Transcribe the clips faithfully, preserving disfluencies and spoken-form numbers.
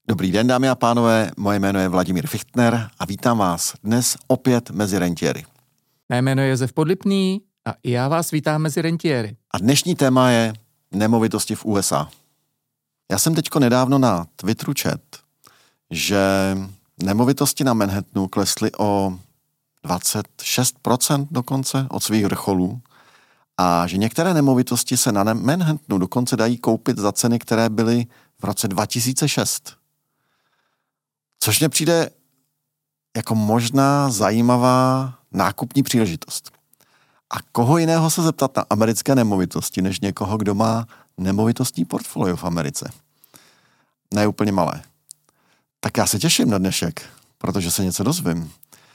Dobrý den, dámy a pánové, moje jméno je Vladimír Fichtner a vítám vás dnes opět mezi rentiéry. Mé jméno je Josef Podlipný a i já vás vítám mezi rentiéry. A dnešní téma je nemovitosti v U S A. Já jsem teďko nedávno na Twitteru čet, že nemovitosti na Manhattanu klesly o dvacet šest procent dokonce od svých vrcholů a že některé nemovitosti se na Manhattanu dokonce dají koupit za ceny, které byly v roce dva tisíce šest. Což mně přijde jako možná zajímavá nákupní příležitost. A koho jiného se zeptat na americké nemovitosti, než někoho, kdo má nemovitostní portfolio v Americe. Ne úplně malé. Tak já se těším na dnešek, protože se něco dozvím.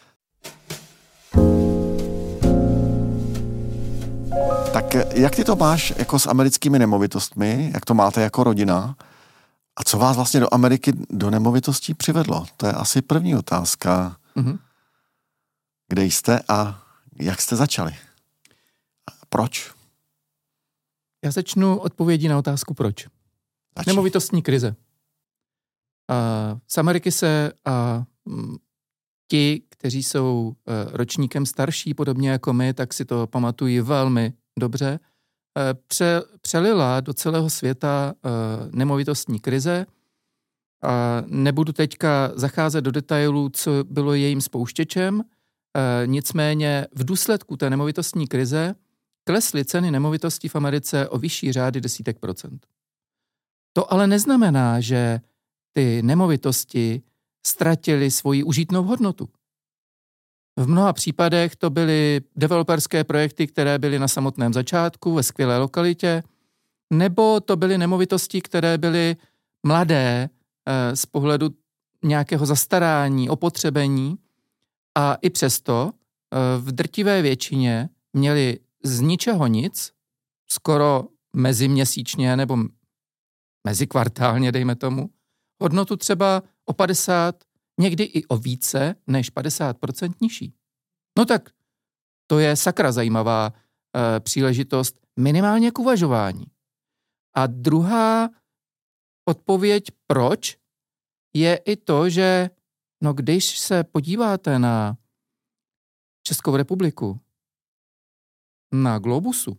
Tak jak ty to máš jako s americkými nemovitostmi? Jak to máte jako rodina? A co vás vlastně do Ameriky, do nemovitostí přivedlo? To je asi první otázka. Mm-hmm. Kde jste a jak jste začali? A proč? Já začnu odpovědí na otázku proč. Začni. Nemovitostní krize. A z Ameriky se a m, ti, kteří jsou e, ročníkem starší, podobně jako my, tak si to pamatují velmi dobře, e, pře, přelila do celého světa e, nemovitostní krize. A nebudu teďka zacházet do detailů, co bylo jejím spouštěčem, e, nicméně v důsledku té nemovitostní krize klesly ceny nemovitostí v Americe o vyšší řády desítek procent. To ale neznamená, že ty nemovitosti ztratily svoji užitnou hodnotu. V mnoha případech to byly developerské projekty, které byly na samotném začátku, ve skvělé lokalitě, nebo to byly nemovitosti, které byly mladé eh, z pohledu nějakého zastarání, opotřebení a i přesto eh, v drtivé většině měly z ničeho nic, skoro meziměsíčně nebo mezikvartálně, dejme tomu, hodnotu třeba o padesát, někdy i o více než padesát procent nižší. No tak to je sakra zajímavá e, příležitost minimálně k uvažování. A druhá odpověď proč je i to, že no když se podíváte na Českou republiku, na Globusu,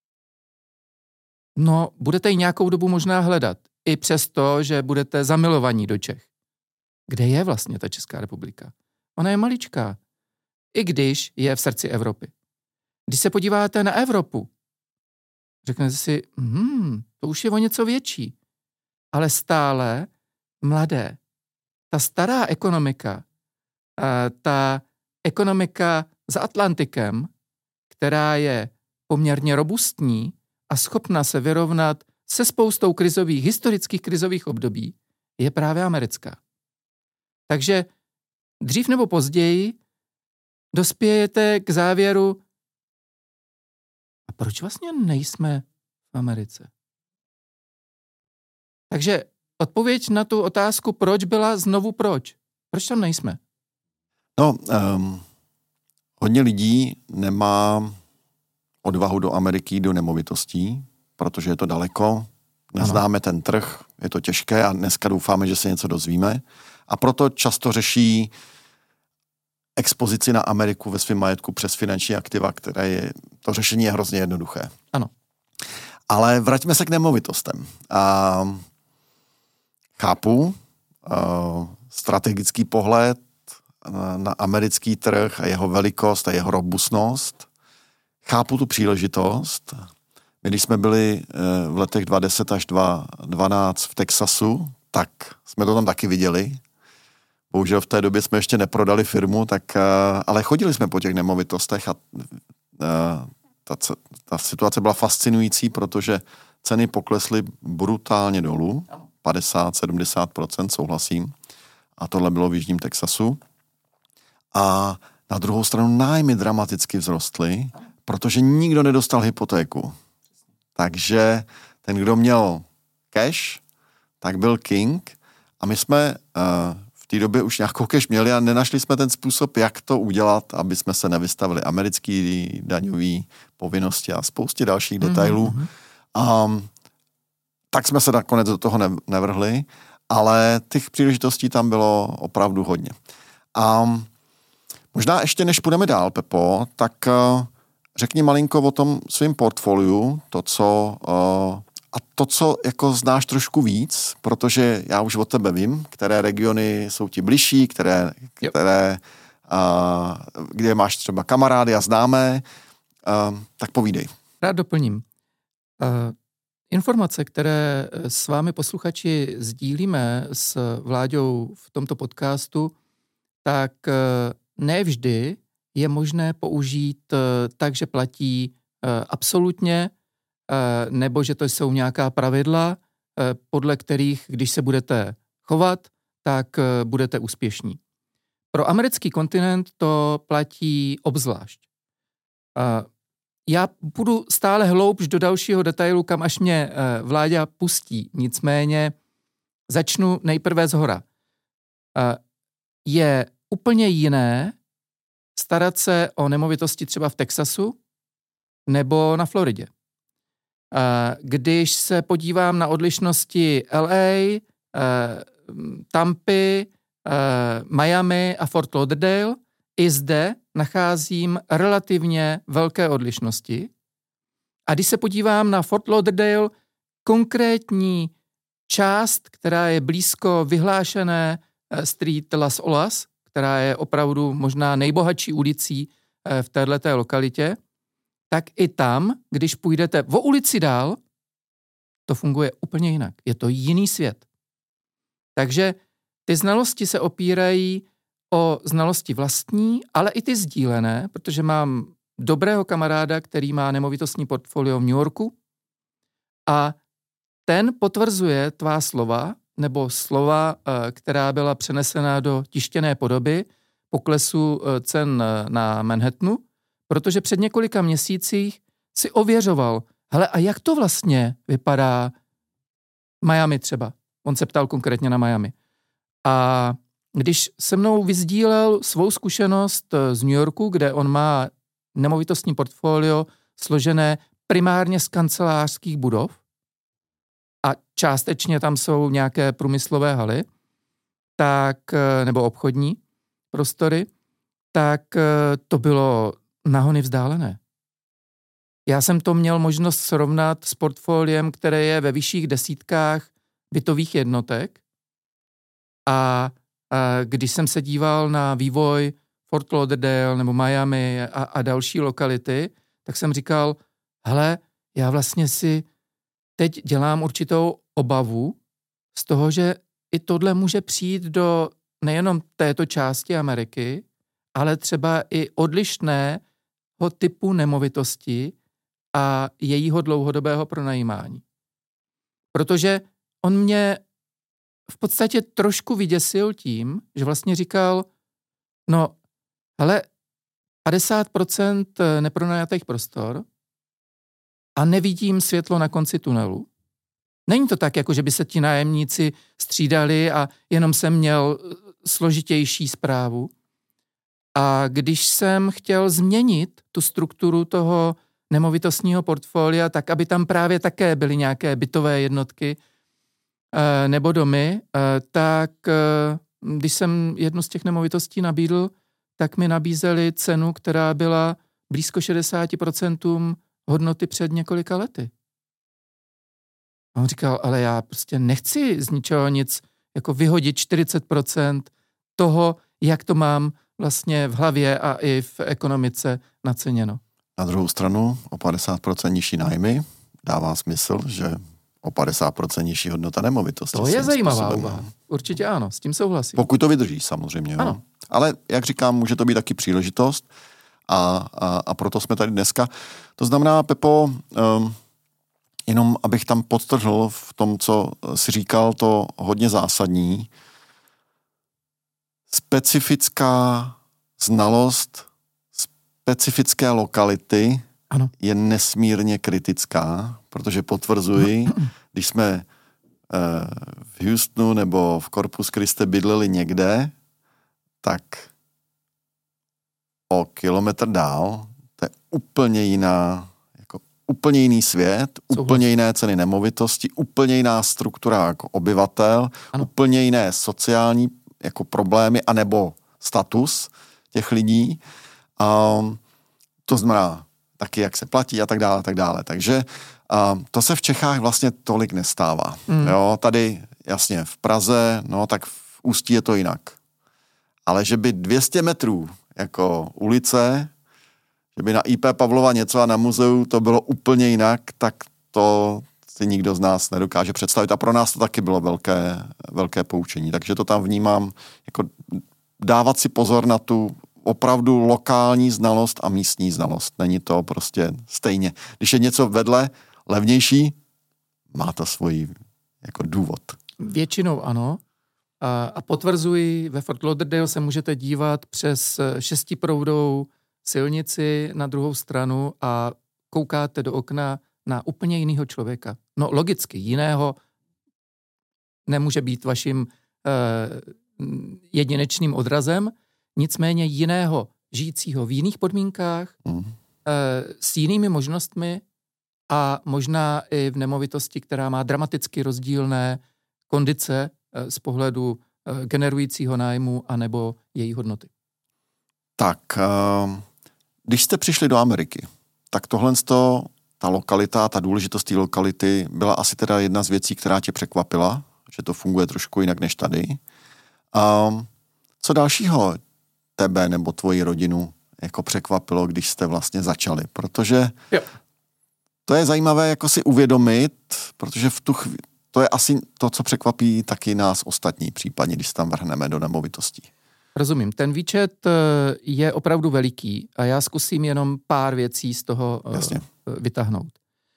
no budete ji nějakou dobu možná hledat. I přesto, že budete zamilovaní do Čech. Kde je vlastně ta Česká republika? Ona je maličká. I když je v srdci Evropy. Když se podíváte na Evropu, řeknete si, hmm, to už je o něco větší. Ale stále mladé. Ta stará ekonomika, ta ekonomika za Atlantikem, která je poměrně robustní a schopna se vyrovnat se spoustou krizových, historických krizových období, je právě americká. Takže dřív nebo později dospějete k závěru, a proč vlastně nejsme v Americe? Takže odpověď na tu otázku, proč byla znovu proč? Proč tam nejsme? No, um, hodně lidí nemá odvahu do Ameriky, do nemovitostí, protože je to daleko, neznáme ano. ten trh, je to těžké a dneska doufáme, že se něco dozvíme. A proto často řeší expozici na Ameriku ve svém majetku přes finanční aktiva, které je, to řešení je hrozně jednoduché. Ano. Ale vraťme se k nemovitostem. A chápu uh, strategický pohled na, na americký trh a jeho velikost a jeho robustnost. Chápu tu příležitost. My, když jsme byli v letech dva tisíce deset až dva tisíce dvanáct v Texasu, tak jsme to tam taky viděli. Bohužel v té době jsme ještě neprodali firmu, tak, ale chodili jsme po těch nemovitostech a ta, ta situace byla fascinující, protože ceny poklesly brutálně dolů, padesát až sedmdesát procent, souhlasím. A tohle bylo v jižním Texasu. A na druhou stranu nájmy dramaticky vzrostly, protože nikdo nedostal hypotéku. Takže ten, kdo měl cash, tak byl king a my jsme uh, v té době už nějakou cash měli a nenašli jsme ten způsob, jak to udělat, aby jsme se nevystavili americký daňový povinnosti a spoustě dalších detailů. Mm-hmm. Um, tak jsme se nakonec do toho nevrhli ale těch příležitostí tam bylo opravdu hodně. A možná ještě než půjdeme dál, Pepo, tak řekni malinko o tom svém portfoliu, to, co, a to, co jako znáš trošku víc, protože já už o tebe vím, které regiony jsou ti bližší, které, které kde máš třeba kamarády a známé, tak povídej. Rád doplním. Informace, které s vámi posluchači sdílíme s Vláďou v tomto podcastu, tak ne vždy je možné použít tak, že platí absolutně, nebo že to jsou nějaká pravidla, podle kterých, když se budete chovat, tak budete úspěšní. Pro americký kontinent to platí obzvlášť. Já budu stále hloubš do dalšího detailu, kam až mě Vláďa pustí. Nicméně začnu nejprve zhora. Je úplně jiné starat se o nemovitosti třeba v Texasu nebo na Floridě. Když se podívám na odlišnosti L A, Tampy, Miami a Fort Lauderdale, i zde nacházím relativně velké odlišnosti. A když se podívám na Fort Lauderdale, konkrétní část, která je blízko vyhlášené Street Las Olas, která je opravdu možná nejbohatší ulicí v této lokalitě, tak i tam, když půjdete o ulici dál, to funguje úplně jinak. Je to jiný svět. Takže ty znalosti se opírají o znalosti vlastní, ale i ty sdílené, protože mám dobrého kamaráda, který má nemovitostní portfolio v New Yorku a ten potvrzuje tvá slova, nebo slova, která byla přenesena do tištěné podoby poklesu cen na Manhattanu, protože před několika měsících si ověřoval, hele, a jak to vlastně vypadá Miami třeba? On se ptal konkrétně na Miami. A když se mnou vyzdílel svou zkušenost z New Yorku, kde on má nemovitostní portfolio složené primárně z kancelářských budov a částečně tam jsou nějaké průmyslové haly, tak, nebo obchodní prostory, tak to bylo nahony vzdálené. Já jsem to měl možnost srovnat s portfoliem, které je ve vyšších desítkách bytových jednotek a když jsem se díval na vývoj Fort Lauderdale nebo Miami a, a další lokality, tak jsem říkal, hele, já vlastně si teď dělám určitou obavu z toho, že i tohle může přijít do nejenom této části Ameriky, ale třeba i odlišného typu nemovitosti a jejího dlouhodobého pronajímání. Protože on mě v podstatě trošku vyděsil tím, že vlastně říkal, no, hele, padesát procent nepronajatých prostor a nevidím světlo na konci tunelu. Není to tak, jako že by se ti nájemníci střídali a jenom jsem měl složitější správu. A když jsem chtěl změnit tu strukturu toho nemovitostního portfolia, tak aby tam právě také byly nějaké bytové jednotky nebo domy, tak když jsem jednu z těch nemovitostí nabídl, tak mi nabízeli cenu, která byla blízko šedesát procent hodnoty před několika lety. A on říkal, ale já prostě nechci z ničeho nic jako vyhodit čtyřicet procent toho, jak to mám vlastně v hlavě a i v ekonomice naceněno. Na druhou stranu o padesát procent nižší nájmy dává smysl, že o padesát procent nižší hodnota nemovitosti. To je zajímavá úvaha. Určitě ano, s tím souhlasím. Pokud to vydrží samozřejmě. Ano. Jo. Ale jak říkám, může to být taky příležitost a, a, a proto jsme tady dneska. To znamená, Pepo, um, jenom abych tam podtrhl v tom, co si říkal, to hodně zásadní. Specifická znalost specifické lokality ano. je nesmírně kritická, protože potvrzuji, když jsme v Houstonu nebo v Corpus Christi bydleli někde, tak o kilometr dál to je úplně jiná, jako úplně jiný svět, Souhlas. Úplně jiné ceny nemovitosti, úplně jiná struktura jako obyvatel, ano. Úplně jiné sociální jako problémy anebo status těch lidí. Um, to znamená taky, jak se platí a tak dále, a tak dále. Takže um, to se v Čechách vlastně tolik nestává. Mm. Jo, tady jasně v Praze, no tak v Ústí je to jinak. Ale že by dvě stě metrů jako ulice, že by na í pé Pavlova něco a na muzeu to bylo úplně jinak, tak to si nikdo z nás nedokáže představit. A pro nás to taky bylo velké, velké poučení. Takže to tam vnímám jako dávat si pozor na tu opravdu lokální znalost a místní znalost. Není to prostě stejně. Když je něco vedle levnější, má to svůj jako důvod. Většinou ano. A, a potvrzuji, ve Fort Lauderdale se můžete dívat přes šestiproudou silnici na druhou stranu a koukáte do okna na úplně jiného člověka. No logicky, jiného nemůže být vaším eh, jedinečným odrazem, nicméně jiného, žijícího v jiných podmínkách, mm. eh, s jinými možnostmi a možná i v nemovitosti, která má dramaticky rozdílné kondice eh, z pohledu eh, generujícího nájmu anebo její hodnoty. Tak, uh, když jste přišli do Ameriky, tak tohle to, ta lokalita, ta důležitost té lokality byla asi teda jedna z věcí, která tě překvapila, že to funguje trošku jinak než tady. Um, co dalšího tebe nebo tvoji rodinu jako překvapilo, když jste vlastně začali? Protože jo. To je zajímavé jako si uvědomit, protože v tu chvíli, to je asi to, co překvapí taky nás ostatní, případně, když se tam vrhneme do nemovitostí. Rozumím. Ten výčet je opravdu veliký a já zkusím jenom pár věcí z toho Jasně. vytáhnout.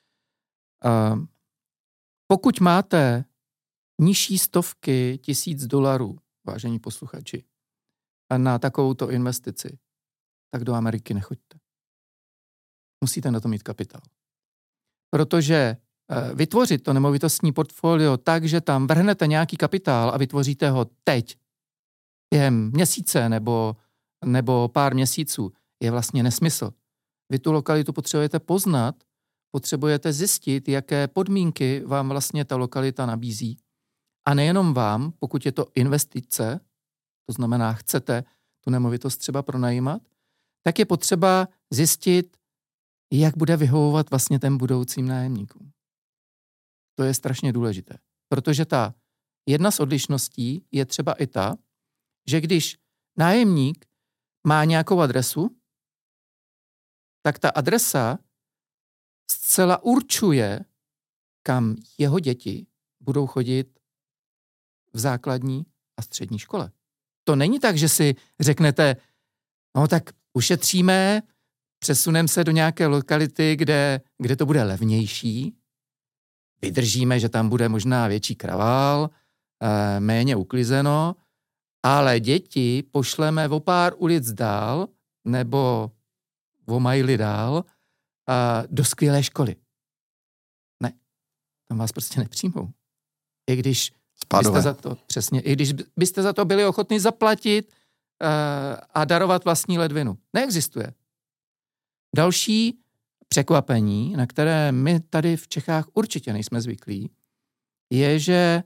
Pokud máte nižší stovky tisíc dolarů, vážení posluchači, na takovouto investici, tak do Ameriky nechoďte. Musíte na to mít kapitál. Protože vytvořit to nemovitostní portfolio tak, že tam vrhnete nějaký kapitál a vytvoříte ho teď, během měsíce nebo, nebo pár měsíců, je vlastně nesmysl. Vy tu lokalitu potřebujete poznat, potřebujete zjistit, jaké podmínky vám vlastně ta lokalita nabízí. A nejenom vám, pokud je to investice, to znamená, chcete tu nemovitost třeba pronajímat, tak je potřeba zjistit, jak bude vyhovovat vlastně ten budoucím nájemníkům. To je strašně důležité, protože ta jedna z odlišností je třeba i ta, že když nájemník má nějakou adresu, tak ta adresa zcela určuje, kam jeho děti budou chodit v základní a střední škole. To není tak, že si řeknete, no tak ušetříme, přesuneme se do nějaké lokality, kde, kde to bude levnější, vydržíme, že tam bude možná větší kravál, eh, méně uklizeno, ale děti pošleme o pár ulic dál, nebo o majly dál, eh, do skvělé školy. Ne, tam vás prostě nepřijmou. I když byste za to, přesně, i když byste za to byli ochotni zaplatit uh, a darovat vlastní ledvinu. Neexistuje. Další překvapení, na které my tady v Čechách určitě nejsme zvyklí, je, že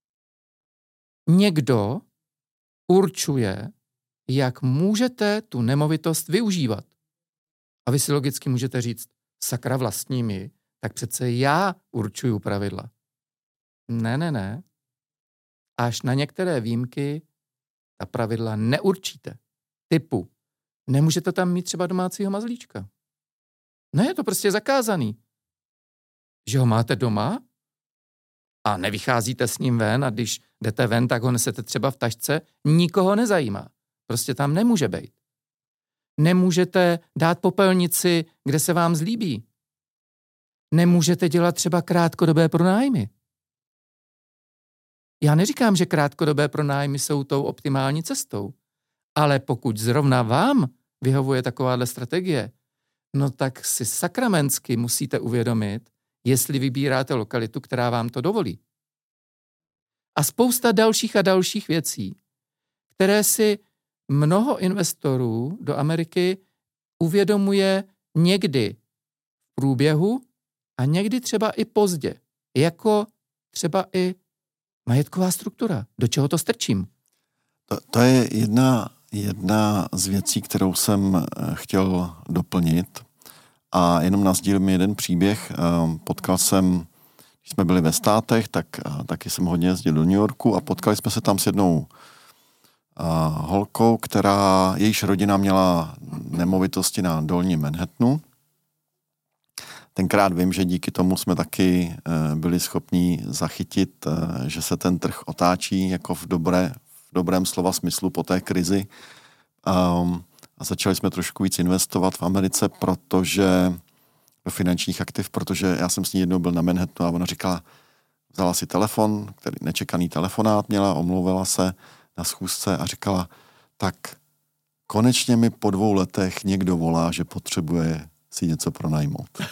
někdo určuje, jak můžete tu nemovitost využívat. A vy si logicky můžete říct, sakra vlastními, tak přece já určuju pravidla. Ne, ne, ne. Až na některé výjimky ta pravidla neurčíte. Typu, nemůžete tam mít třeba domácího mazlíčka. Ne, je to prostě zakázaný. Že ho máte doma a nevycházíte s ním ven a když jdete ven, tak ho nesete třeba v tašce, nikoho nezajímá. Prostě tam nemůže být. Nemůžete dát popelnici, kde se vám zlíbí. Nemůžete dělat třeba krátkodobé pronájmy. Já neříkám, že krátkodobé pronájmy jsou tou optimální cestou, ale pokud zrovna vám vyhovuje takováhle strategie, no tak si sakramensky musíte uvědomit, jestli vybíráte lokalitu, která vám to dovolí. A spousta dalších a dalších věcí, které si mnoho investorů do Ameriky uvědomuje někdy v průběhu a někdy třeba i pozdě, jako třeba i majetková struktura. Do čeho to strčím? To, to je jedna, jedna z věcí, kterou jsem chtěl doplnit. A jenom nasdílím jeden příběh. Potkal jsem, když jsme byli ve Státech, tak taky jsem hodně jezdil do New Yorku a potkali jsme se tam s jednou holkou, která, jejíž rodina měla nemovitosti na dolním Manhattanu. Tenkrát vím, že díky tomu jsme taky byli schopni zachytit, že se ten trh otáčí jako v, dobré, v dobrém slova smyslu po té krizi. Um, a začali jsme trošku víc investovat v Americe, protože do finančních aktiv, protože já jsem s ní jednou byl na Manhattanu a ona říkala, vzala si telefon, který nečekaný telefonát měla, omlouvala se na schůzce a říkala, tak konečně mi po dvou letech někdo volá, že potřebuje si něco pronajmout.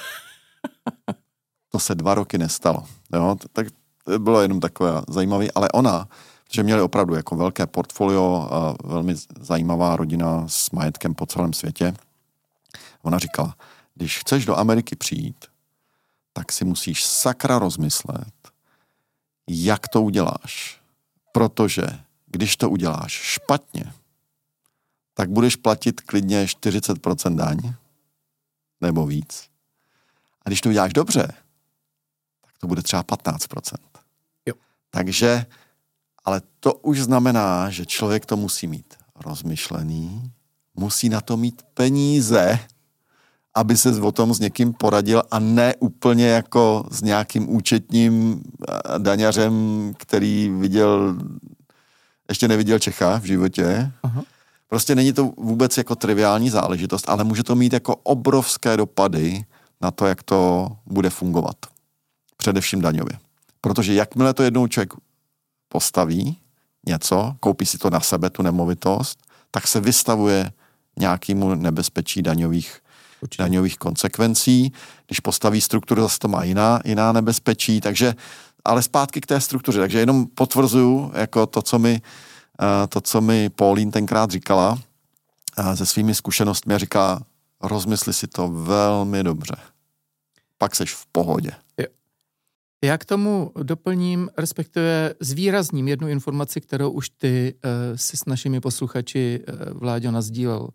To se dva roky nestalo. Jo? Tak to bylo jenom takové zajímavé, ale ona, protože měli opravdu jako velké portfolio a velmi zajímavá rodina s majetkem po celém světě, ona říkala, když chceš do Ameriky přijít, tak si musíš sakra rozmyslet, jak to uděláš. Protože když to uděláš špatně, tak budeš platit klidně čtyřicet procent daň, nebo víc. A když to uděláš dobře, tak to bude třeba patnáct procent. Jo. Takže, ale to už znamená, že člověk to musí mít rozmyšlený, musí na to mít peníze, aby se o tom s někým poradil a ne úplně jako s nějakým účetním daňařem, který viděl, ještě neviděl Čecha v životě. Aha. Prostě není to vůbec jako triviální záležitost, ale může to mít jako obrovské dopady na to, jak to bude fungovat. Především daňově. Protože jakmile to jednou člověk postaví něco, koupí si to na sebe, tu nemovitost, tak se vystavuje nějakému nebezpečí daňových, daňových konsekvencí. Když postaví strukturu, zase to má jiná, jiná nebezpečí, takže, ale zpátky k té struktuře. Takže jenom potvrzuju jako to, co mi to, co mi Pauline tenkrát říkala se svými zkušenostmi, říká, rozmysli si to velmi dobře. Pak seš v pohodě. Já k tomu doplním, respektive zvýrazním jednu informaci, kterou už ty uh, si s našimi posluchači, uh, Vláďo, nasdílel.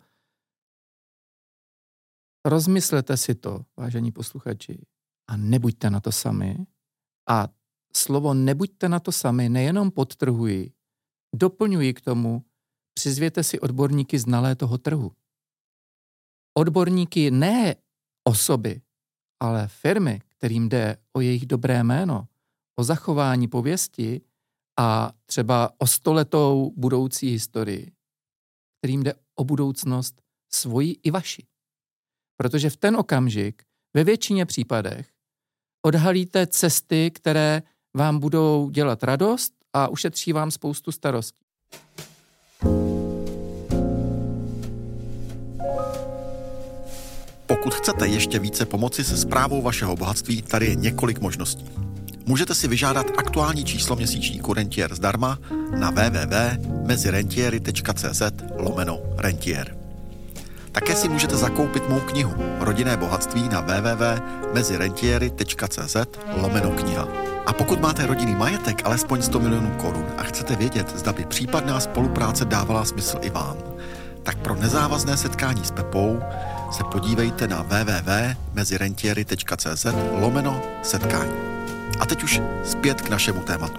Rozmyslete si to, vážení posluchači, a nebuďte na to sami. A slovo nebuďte na to sami nejenom podtrhuji, doplňuji k tomu, přizvěte si odborníky znalé toho trhu. Odborníky ne osoby, ale firmy, kterým jde o jejich dobré jméno, o zachování pověsti a třeba o stoletou budoucí historii, kterým jde o budoucnost svoji i vaši. Protože v ten okamžik ve většině případech odhalíte cesty, které vám budou dělat radost a ušetří vám spoustu starostí. Pokud chcete ještě více pomoci se správou vašeho bohatství, tady je několik možností. Můžete si vyžádat aktuální číslo měsíčníku Rentier zdarma na w w w tečka mezirentiery tečka c z lomeno rentier. Také si můžete zakoupit mou knihu Rodinné bohatství na w w w tečka mezirentiery tečka c z lomeno kniha. A pokud máte rodinný majetek alespoň sto milionů korun a chcete vědět, zda by případná spolupráce dávala smysl i vám, tak pro nezávazné setkání s Pepou se podívejte na w w w tečka mezirentiery tečka c z lomeno setkání. A teď už zpět k našemu tématu.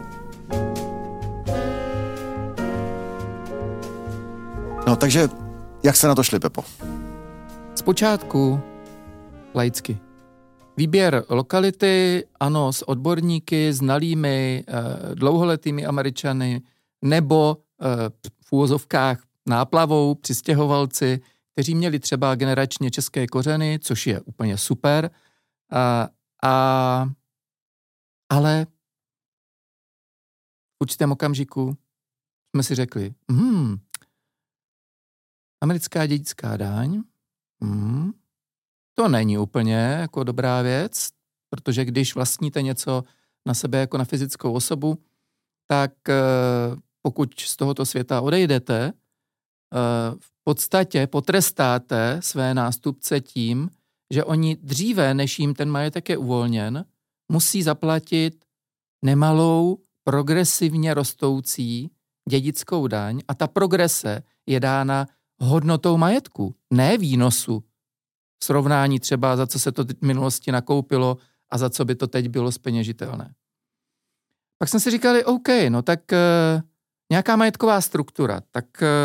No takže, jak se na to šli, Pepo? Zpočátku laicky. Výběr lokality, ano, s odborníky, znalými, dlouholetými Američany, nebo v úvozovkách náplavou, přistěhovalci, kteří měli třeba generačně české kořeny, což je úplně super. A, a, ale v určitém okamžiku jsme si řekli, hmm, americká dědická daň, hmm, to není úplně jako dobrá věc, protože když vlastníte něco na sebe jako na fyzickou osobu, tak pokud z tohoto světa odejdete, v podstatě potrestáte své nástupce tím, že oni dříve, než jim ten majetek je uvolněn, musí zaplatit nemalou progresivně rostoucí dědickou daň a ta progrese je dána hodnotou majetku, ne výnosu. V srovnání třeba, za co se to v minulosti nakoupilo a za co by to teď bylo zpeněžitelné. Pak jsme si říkali, OK, no tak e, nějaká majetková struktura. Tak e,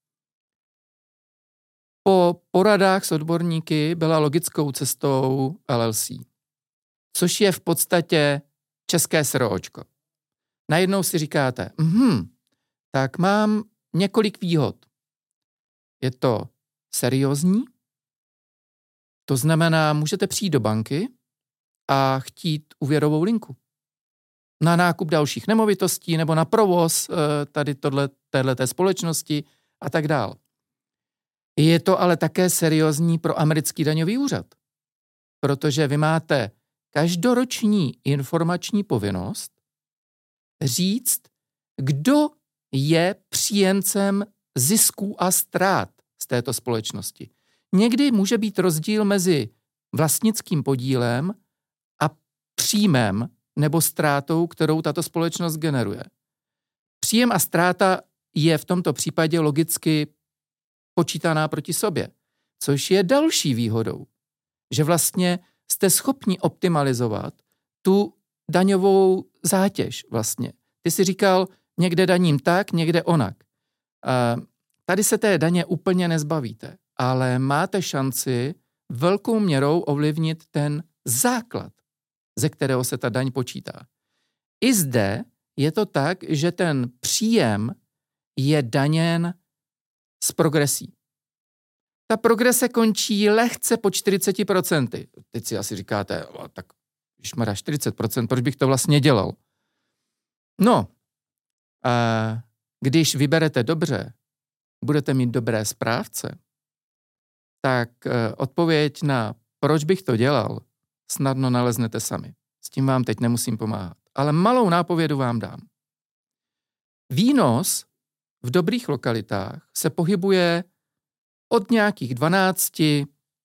po poradách s odborníky byla logickou cestou L L C, což je v podstatě české SROčko. Najednou si říkáte, mhm, tak mám několik výhod. Je to seriózní, to znamená, můžete přijít do banky a chtít úvěrovou linku na nákup dalších nemovitostí nebo na provoz tady tohle, téhleté společnosti a tak dál. Je to ale také seriózní pro americký daňový úřad, protože vy máte každoroční informační povinnost říct, kdo je příjemcem zisků a ztrát z této společnosti. Někdy může být rozdíl mezi vlastnickým podílem a příjmem nebo ztrátou, kterou tato společnost generuje. Příjem a ztráta je v tomto případě logicky počítaná proti sobě, což je další výhodou, že vlastně jste schopni optimalizovat tu daňovou zátěž vlastně. Ty jsi říkal, někde daním tak, někde onak. Tady se té daně úplně nezbavíte, ale máte šanci velkou měrou ovlivnit ten základ, ze kterého se ta daň počítá. I zde je to tak, že ten příjem je daněn s progresí. Ta progrese končí lehce po čtyřicet procent. Teď si asi říkáte, tak když má čtyřicet procent, proč bych to vlastně dělal? No, a když vyberete dobře, budete mít dobré správce, tak odpověď na proč bych to dělal, snadno naleznete sami. S tím vám teď nemusím pomáhat. Ale malou nápovědu vám dám. Výnos v dobrých lokalitách se pohybuje od nějakých dvanácti,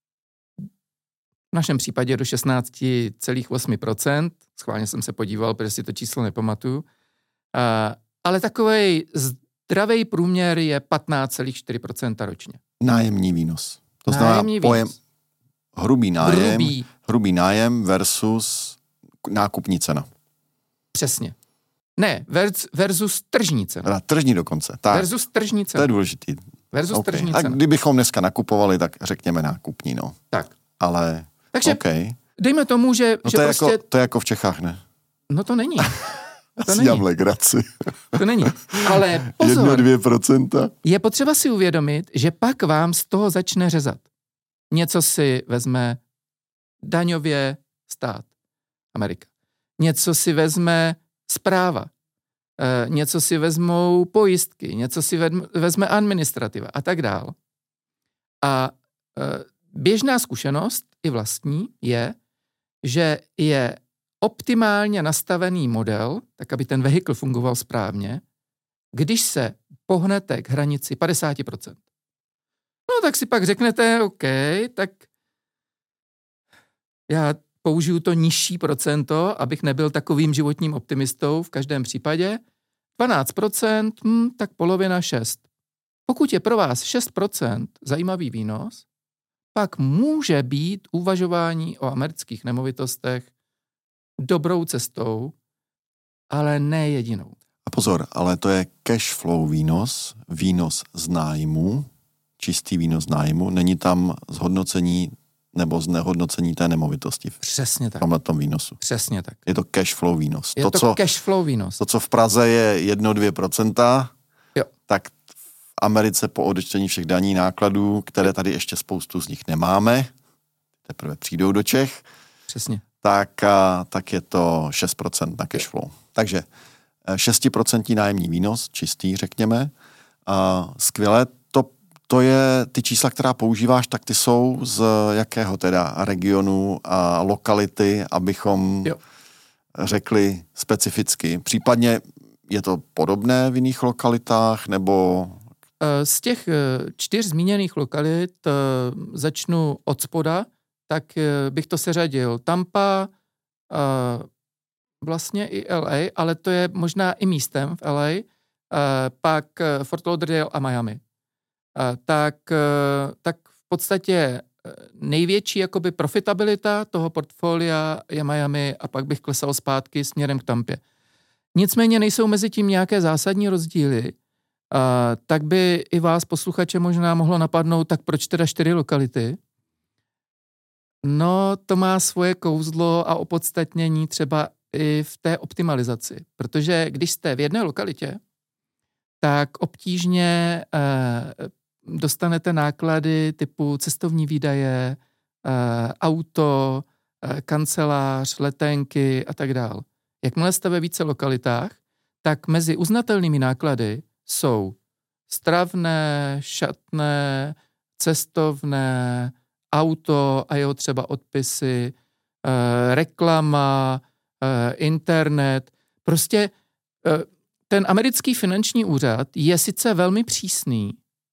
v našem případě do šestnáct celá osm procent. Schválně jsem se podíval, protože si to číslo nepamatuju. Ale takovej zdravý průměr je patnáct celá čtyři procenta ročně. Nájemní výnos. To znamená Nájemní pojem výnos. hrubý nájem, Hrubý. hrubý nájem versus nákupní cena. Přesně. Ne, versus tržní cena. Teda tržní dokonce. Tak, versus tržní cena. to je důležitý. Versus okay. tržní A cena. kdybychom dneska nakupovali, tak řekněme nákupní, no. Tak. Ale, Takže okay. dejme tomu, že, no že to je prostě... Jako, to je jako v Čechách, ne? No to není. To Si není. dám legraci. To není. Ale pozor. Jedno, dvě procenta. Je potřeba si uvědomit, že pak vám z toho začne řezat. Něco si vezme daňově stát, Amerika. Něco si vezme správa. E, něco si vezmou pojistky, něco si vezme administrativa a tak dál. A e, běžná zkušenost i vlastní je, že je optimálně nastavený model, tak aby ten vehikl fungoval správně, když se pohnete k hranici padesát procent. No tak si pak řeknete, OK, tak já použiju to nižší procento, abych nebyl takovým životním optimistou v každém případě. dvanáct procent, hm, tak polovina šest. Pokud je pro vás šest procent zajímavý výnos, pak může být uvažování o amerických nemovitostech dobrou cestou, ale ne jedinou. A pozor, ale to je cash flow výnos, výnos z nájmu, čistý výnos z nájmu, není tam zhodnocení nebo znehodnocení té nemovitosti. Přesně tak. V tomhletom výnosu. Přesně tak. Je to cash flow výnos. Je to, to co, cash flow výnos. To, co v Praze je jedno až dvě procenta, jo. tak v Americe po odečtení všech daní nákladů, které tady ještě spoustu z nich nemáme, teprve přijdou do Čech, přesně. Tak, tak je to šest procent na cash flow. Takže šest procent nájemní výnos, čistý, řekněme. A skvěle. To, to je, ty čísla, která používáš, tak ty jsou z jakého teda regionu a lokality, abychom jo. řekli specificky. Případně je to podobné v jiných lokalitách, nebo... Z těch čtyř zmíněných lokalit začnu od spoda. tak bych to seřadil. Tampa, vlastně i L A, ale to je možná i místem v L A, pak Fort Lauderdale a Miami. Tak, tak v podstatě největší jakoby profitabilita toho portfolia je Miami a pak bych klesal zpátky směrem k Tampě. Nicméně nejsou mezi tím nějaké zásadní rozdíly, tak by i vás posluchače možná mohlo napadnout, tak proč teda čtyři lokality? No, to má svoje kouzlo a opodstatnění třeba i v té optimalizaci, protože když jste v jedné lokalitě, tak obtížně eh, dostanete náklady typu cestovní výdaje, eh, auto, eh, kancelář, letenky a tak dál. Jakmile jste ve více lokalitách, tak mezi uznatelnými náklady jsou stravné, šatné, cestovné, auto a jeho třeba odpisy, eh, reklama, eh, internet. Prostě eh, ten americký finanční úřad je sice velmi přísný,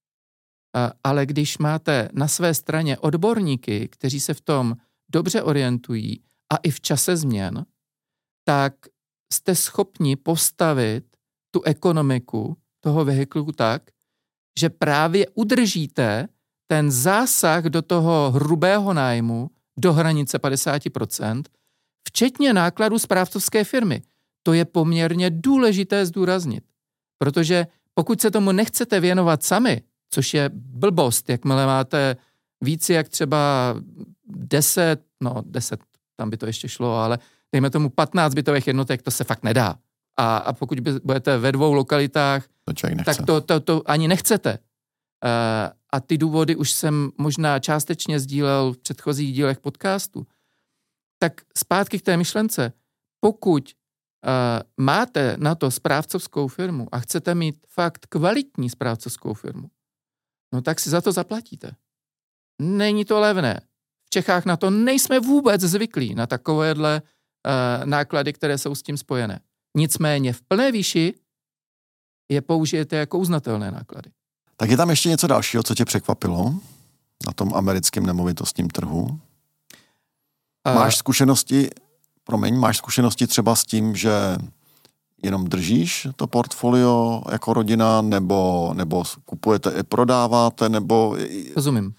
eh, ale když máte na své straně odborníky, kteří se v tom dobře orientují a i v čase změn, tak jste schopni postavit tu ekonomiku toho vehiklu tak, že právě udržíte ten zásah do toho hrubého nájmu do hranice padesát procent, včetně nákladů správcovské firmy. To je poměrně důležité zdůraznit, protože pokud se tomu nechcete věnovat sami, což je blbost, jakmile máte víc jak třeba deset, no deset, tam by to ještě šlo, ale dejme tomu patnáct bytových jednotek, to se fakt nedá. A, a pokud by, budete ve dvou lokalitách, to tak to, to, to ani nechcete. Uh, a ty důvody už jsem možná částečně sdílel v předchozích dílech podcastu. Tak zpátky k té myšlence. Pokud uh, máte na to správcovskou firmu a chcete mít fakt kvalitní správcovskou firmu, no tak si za to zaplatíte. Není to levné. V Čechách na to nejsme vůbec zvyklí, na takovéhle uh, náklady, které jsou s tím spojené. Nicméně v plné výši je použijete jako uznatelné náklady. Tak je tam ještě něco dalšího, co tě překvapilo na tom americkém nemovitostním trhu? A... Máš zkušenosti, promiň, máš zkušenosti třeba s tím, že jenom držíš to portfolio jako rodina, nebo, nebo kupujete i prodáváte, nebo... Rozumím.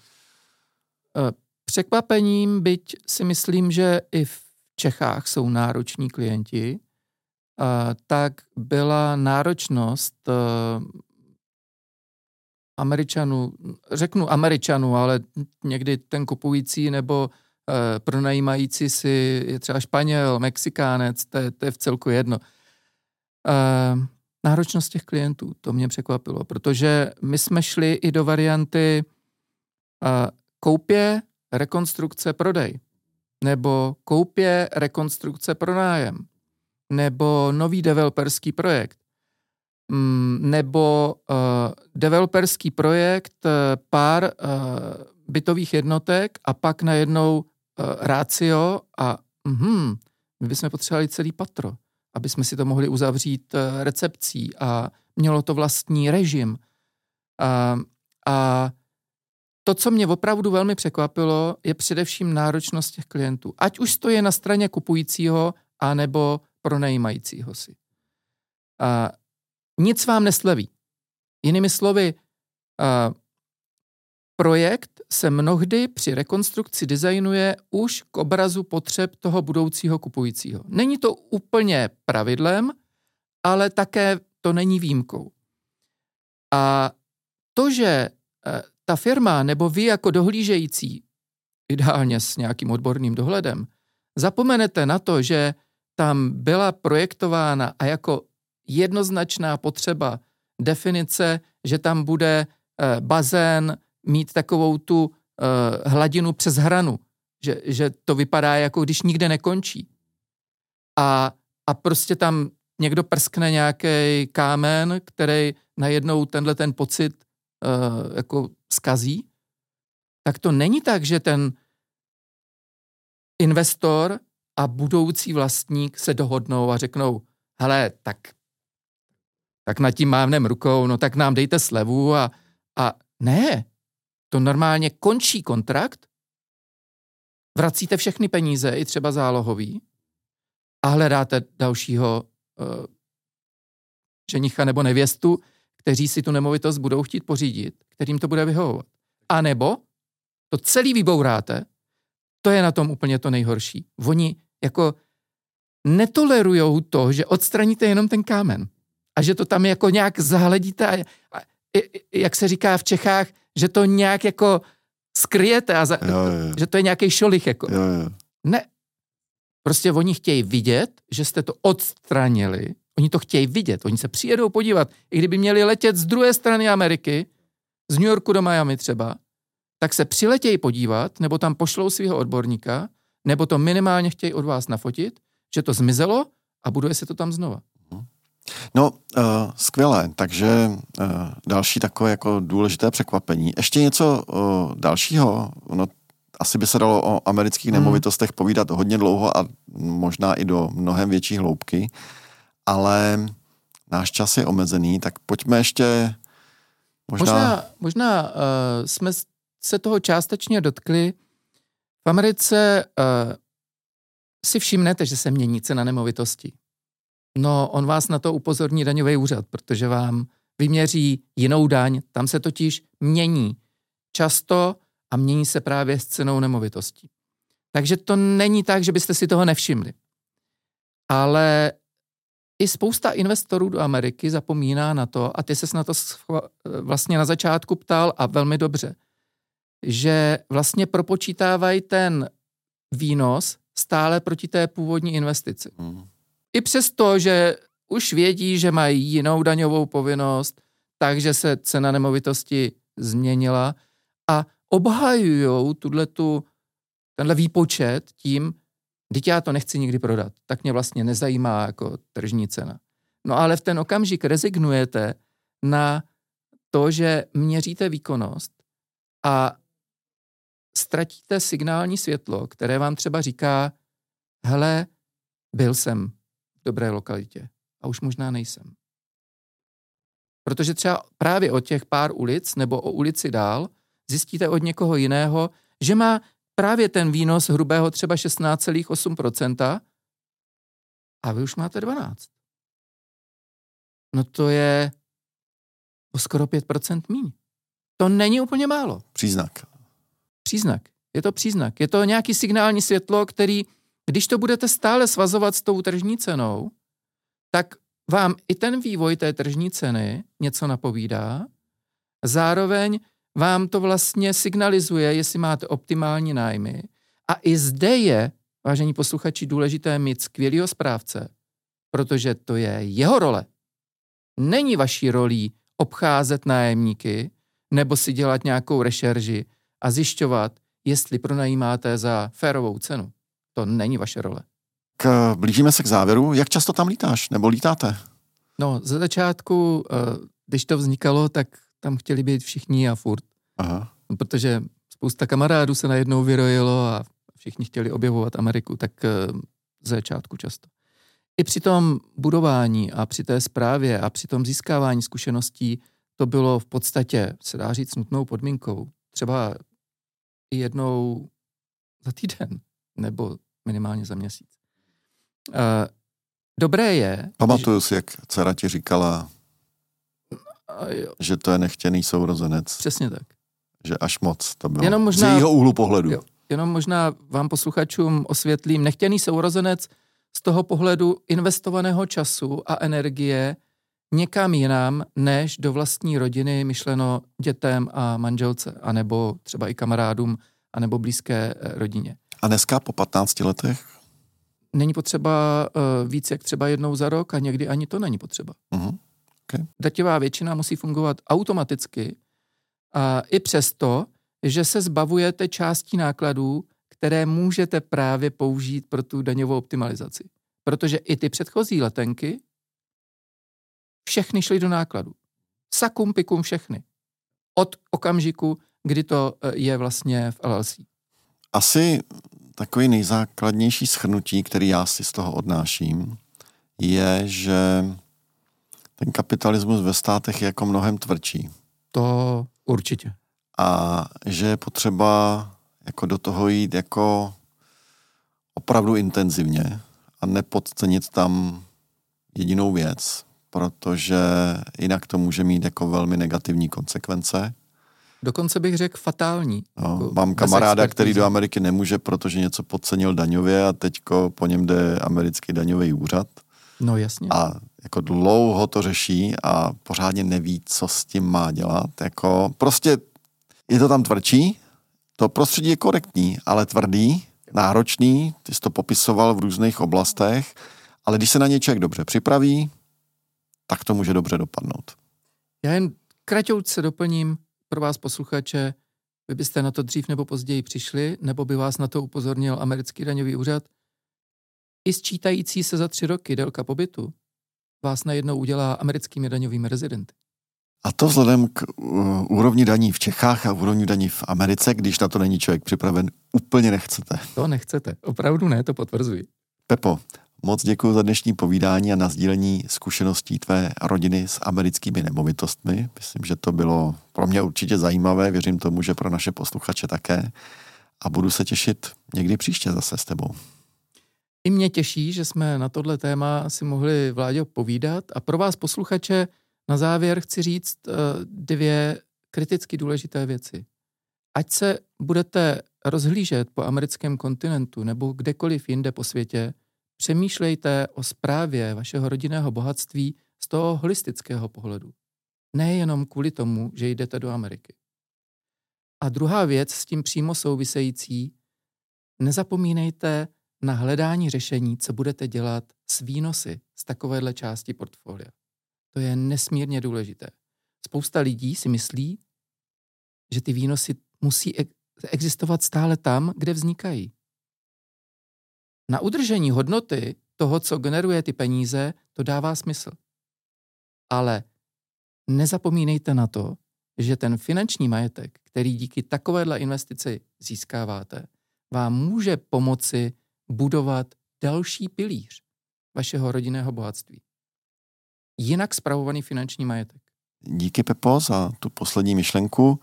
Překvapením, byť si myslím, že i v Čechách jsou nároční klienti, tak byla náročnost Američanů, řeknu Američanů, ale někdy ten kupující nebo e, pronajímající si je třeba Španěl, Mexikánec, to je, to je v celku jedno. E, náročnost těch klientů, to mě překvapilo, protože my jsme šli i do varianty e, koupě, rekonstrukce, prodej, nebo koupě, rekonstrukce, pronájem, nebo nový developerský projekt, nebo uh, developerský projekt, uh, pár uh, bytových jednotek a pak najednou uh, rácio a mm, my bychom potřebovali celý patro, aby jsme si to mohli uzavřít uh, recepcí a mělo to vlastní režim. Uh, a to, co mě opravdu velmi překvapilo, je především náročnost těch klientů. Ať už to je na straně kupujícího, anebo pronajímajícího si. Uh, Nic vám nesleví. Jinými slovy, uh, projekt se mnohdy při rekonstrukci designuje už k obrazu potřeb toho budoucího kupujícího. Není to úplně pravidlem, ale také to není výjimkou. A to, že uh, ta firma nebo vy jako dohlížející, ideálně s nějakým odborným dohledem, zapomenete na to, že tam byla projektována a jako jednoznačná potřeba definice, že tam bude e, bazén mít takovou tu e, hladinu přes hranu, že, že to vypadá, jako když nikde nekončí. A, a prostě tam někdo prskne nějaký kámen, který najednou tenhle ten pocit e, jako zkazí, tak to není tak, že ten investor a budoucí vlastník se dohodnou a řeknou, hele, tak tak nad tím mávnem rukou, no tak nám dejte slevu a, a ne, to normálně končí kontrakt vracíte všechny peníze, i třeba zálohový, a hledáte dalšího uh, ženicha nebo nevěstu, kteří si tu nemovitost budou chtít pořídit, kterým to bude vyhovovat. A nebo to celý vybouráte, to je na tom úplně to nejhorší. Oni jako netolerujou to, že odstraníte jenom ten kámen a že to tam jako nějak zahledíte a, a jak se říká v Čechách, že to nějak jako skryjete a za, jo, jo. že to je nějaký šolich. Jako. Jo, jo. Ne. Prostě oni chtějí vidět, že jste to odstranili. Oni to chtějí vidět. Oni se přijedou podívat. I kdyby měli letět z druhé strany Ameriky, z New Yorku do Miami třeba, tak se přiletějí podívat, nebo tam pošlou svého odborníka, nebo to minimálně chtějí od vás nafotit, že to zmizelo a buduje se to tam znova. No, uh, skvělé. Takže uh, další takové jako důležité překvapení. Ještě něco uh, dalšího. No, asi by se dalo o amerických hmm. nemovitostech povídat hodně dlouho a možná i do mnohem větší hloubky, ale náš čas je omezený, tak pojďme ještě možná... Možná, možná uh, jsme se toho částečně dotkli. V Americe uh, si všimnete, že se mění cena nemovitosti. No, on vás na to upozorní daňový úřad, protože vám vyměří jinou daň, tam se totiž mění často a mění se právě s cenou nemovitostí. Takže to není tak, že byste si toho nevšimli. Ale i spousta investorů do Ameriky zapomíná na to, a ty ses na to vlastně na začátku ptal a velmi dobře, že vlastně propočítávají ten výnos stále proti té původní investici. Mm. I přesto, že už vědí, že mají jinou daňovou povinnost, takže se cena nemovitosti změnila a obhajujou tuto, tenhle výpočet tím, vždyť já to nechci nikdy prodat, tak mě vlastně nezajímá jako tržní cena. No ale v ten okamžik rezignujete na to, že měříte výkonnost a ztratíte signální světlo, které vám třeba říká, hele, byl jsem v dobré lokalitě a už možná nejsem. Protože třeba právě od těch pár ulic nebo o ulici dál zjistíte od někoho jiného, že má právě ten výnos hrubého třeba šestnáct celá osm procenta a vy už máte dvanáct. No to je o skoro pět procent míň. To není úplně málo. Příznak. Příznak. Je to příznak. Je to nějaký signální světlo, který, když to budete stále svazovat s tou tržní cenou, tak vám i ten vývoj té tržní ceny něco napovídá. Zároveň vám to vlastně signalizuje, jestli máte optimální nájmy. A i zde je, vážení posluchači, důležité mít skvělýho správce, protože to je jeho role. Není vaší rolí obcházet nájemníky nebo si dělat nějakou rešerži a zjišťovat, jestli pronajímáte za férovou cenu. To není vaše role. K, blížíme se k závěru. Jak často tam lítáš? Nebo lítáte? No, ze začátku, když to vznikalo, tak tam chtěli být všichni a furt. Aha. Protože spousta kamarádů se najednou vyrojilo a všichni chtěli objevovat Ameriku, tak ze začátku často. I při tom budování a při té správě a při tom získávání zkušeností to bylo v podstatě, se dá říct, nutnou podmínkou. Třeba i jednou za týden, nebo minimálně za měsíc. Uh, dobré je... Pamatuju že... si, jak dcera ti říkala, že to je nechtěný sourozenec. Přesně tak. Že až moc to bylo. Jenom možná, z jejího úhlu pohledu. Jo, jenom možná vám posluchačům osvětlím, nechtěný sourozenec z toho pohledu investovaného času a energie někam jinam, než do vlastní rodiny, myšleno dětem a manželce, anebo třeba i kamarádům, anebo blízké rodině. A dneska po patnácti letech? Není potřeba uh, víc jak třeba jednou za rok a někdy ani to není potřeba. Uh-huh. Okay. Drtivá většina musí fungovat automaticky a i přesto, že se zbavujete částí nákladů, které můžete právě použít pro tu daňovou optimalizaci. Protože i ty předchozí letenky všechny šly do nákladu. Sakum pikum všechny. Od okamžiku, kdy to je vlastně v L L C. Asi takový nejzákladnější shrnutí, který já si z toho odnáším, je, že ten kapitalismus ve státech je jako mnohem tvrdší. To určitě. A že je potřeba jako do toho jít jako opravdu intenzivně a nepodcenit tam jedinou věc, protože jinak to může mít jako velmi negativní konsekvence. Dokonce bych řekl fatální. No, jako mám kamaráda, který do Ameriky nemůže, protože něco podcenil daňově a teďko po něm jde americký daňový úřad. No jasně. A jako dlouho to řeší a pořádně neví, co s tím má dělat. Jako prostě je to tam tvrdší, to prostředí je korektní, ale tvrdý, náročný, ty jsi to popisoval v různých oblastech, ale když se na ně člověk dobře připraví, tak to může dobře dopadnout. Já jen kratoučce doplním pro vás posluchače, vy byste na to dřív nebo později přišli, nebo by vás na to upozornil americký daňový úřad. I sčítající se za tři roky délka pobytu vás najednou udělá americkými daňovými rezidenty. A to vzhledem k uh, úrovni daní v Čechách a úrovni daní v Americe, když na to není člověk připraven, úplně nechcete. To nechcete, opravdu ne, to potvrzuji. Pepo, moc děkuji za dnešní povídání a nasdílení zkušeností tvé rodiny s americkými nemovitostmi. Myslím, že to bylo pro mě určitě zajímavé, věřím tomu, že pro naše posluchače také. A budu se těšit někdy příště zase s tebou. I mě těší, že jsme na tohle téma si mohli, Vláďo, povídat. A pro vás posluchače na závěr chci říct dvě kriticky důležité věci. Ať se budete rozhlížet po americkém kontinentu nebo kdekoliv jinde po světě, přemýšlejte o správě vašeho rodinného bohatství z toho holistického pohledu. Nejenom kvůli tomu, že jdete do Ameriky. A druhá věc s tím přímo související, nezapomínejte na hledání řešení, co budete dělat s výnosy z takovéhle části portfolia. To je nesmírně důležité. Spousta lidí si myslí, že ty výnosy musí existovat stále tam, kde vznikají. Na udržení hodnoty toho, co generuje ty peníze, to dává smysl. Ale nezapomínejte na to, že ten finanční majetek, který díky takovéhle investici získáváte, vám může pomoci budovat další pilíř vašeho rodinného bohatství. Jinak spravovaný finanční majetek. Díky, Pepo, za tu poslední myšlenku.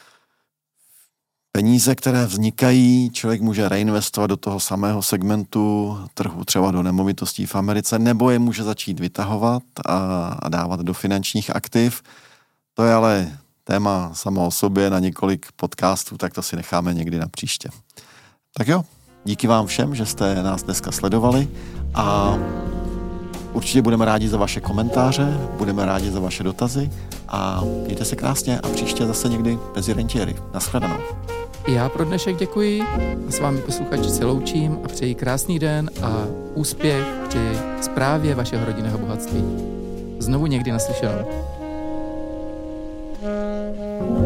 Peníze, které vznikají, člověk může reinvestovat do toho samého segmentu trhu, třeba do nemovitostí v Americe, nebo je může začít vytahovat a, a dávat do finančních aktiv. To je ale téma samo o sobě na několik podcastů, tak to si necháme někdy na příště. Tak jo, díky vám všem, že jste nás dneska sledovali a určitě budeme rádi za vaše komentáře, budeme rádi za vaše dotazy a mějte se krásně a příště zase někdy mezi rentiéry. Naschledanou. Já pro dnešek děkuji a s vámi posluchači se loučím a přeji krásný den a úspěch při správě vašeho rodinného bohatství. Znovu někdy naslyšenou.